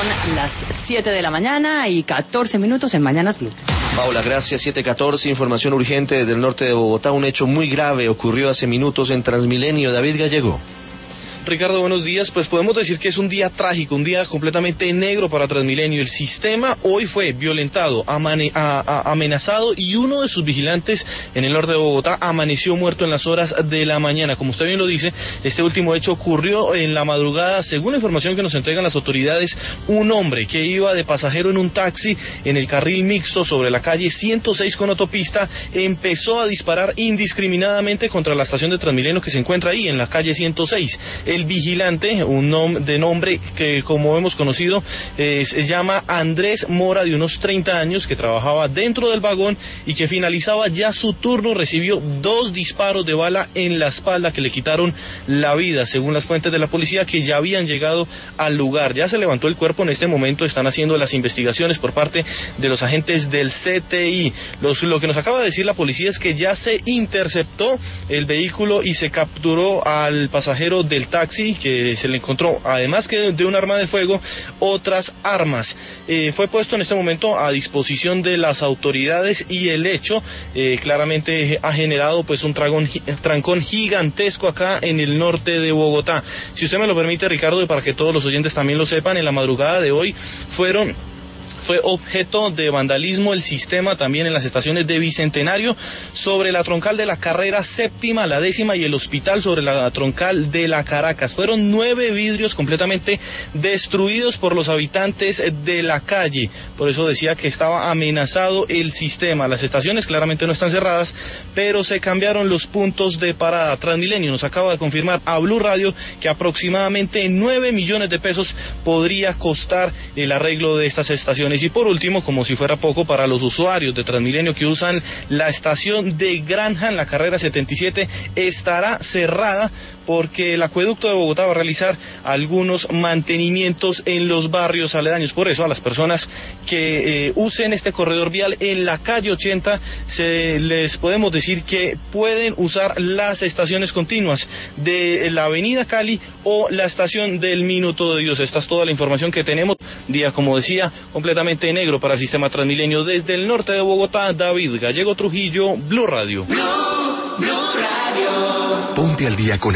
las 7 de la mañana y 14 minutos en Mañanas Blue. Paula, gracias. 7:14, información urgente desde el norte de Bogotá. Un hecho muy grave ocurrió hace minutos en Transmilenio. David Gallego. Ricardo, buenos días. Pues podemos decir que es un día trágico, un día completamente negro para Transmilenio. El sistema hoy fue violentado, amenazado, y uno de sus vigilantes en el norte de Bogotá amaneció muerto en las horas de la mañana. Como usted bien lo dice, este último hecho ocurrió en la madrugada. Según la información que nos entregan las autoridades, un hombre que iba de pasajero en un taxi en el carril mixto sobre la calle 106 con autopista empezó a disparar indiscriminadamente contra la estación de Transmilenio que se encuentra ahí en la calle 106. El vigilante, de nombre que como hemos conocido, se llama Andrés Mora, de unos 30 años, que trabajaba dentro del vagón y que finalizaba ya su turno, recibió 2 disparos de bala en la espalda que le quitaron la vida, según las fuentes de la policía que ya habían llegado al lugar. Ya se levantó el cuerpo, en este momento están haciendo las investigaciones por parte de los agentes del CTI. Lo que nos acaba de decir la policía es que ya se interceptó el vehículo y se capturó al pasajero del taxi, que se le encontró, además que de un arma de fuego, otras armas. Fue puesto en este momento a disposición de las autoridades y el hecho claramente ha generado pues un trancón gigantesco acá en el norte de Bogotá. Si usted me lo permite, Ricardo, y para que todos los oyentes también lo sepan, en la madrugada de hoy fue objeto de vandalismo el sistema también en las estaciones de Bicentenario, sobre la troncal de la carrera séptima, la 10ª, y el hospital sobre la troncal de la Caracas. Fueron 9 vidrios completamente destruidos por los habitantes de la calle. Por eso decía que estaba amenazado el sistema. Las estaciones claramente no están cerradas, pero se cambiaron los puntos de parada. Transmilenio nos acaba de confirmar a Blue Radio que aproximadamente 9 millones de pesos podría costar el arreglo de estas estaciones. Y por último, como si fuera poco, para los usuarios de Transmilenio que usan la estación de Granja en la carrera 77, estará cerrada porque el acueducto de Bogotá va a realizar algunos mantenimientos en los barrios aledaños. Por eso a las personas que usen este corredor vial en la calle 80, les podemos decir que pueden usar las estaciones continuas de la avenida Cali o la estación del Minuto de Dios. Esta es toda la información que tenemos. Día, como decía, completamente negro para el sistema Transmilenio. Desde el norte de Bogotá, David Gallego Trujillo, Blue Radio. Blue Radio. Ponte al día con